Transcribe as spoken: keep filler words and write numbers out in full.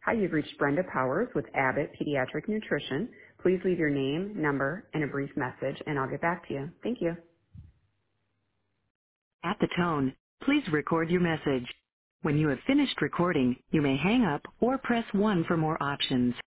Hi, you've reached Brenda Powers with Abbott Pediatric Nutrition. Please leave your name, number, and a brief message, and I'll get back to you. Thank you. At the tone, please record your message. When you have finished recording, you may hang up or press one for more options.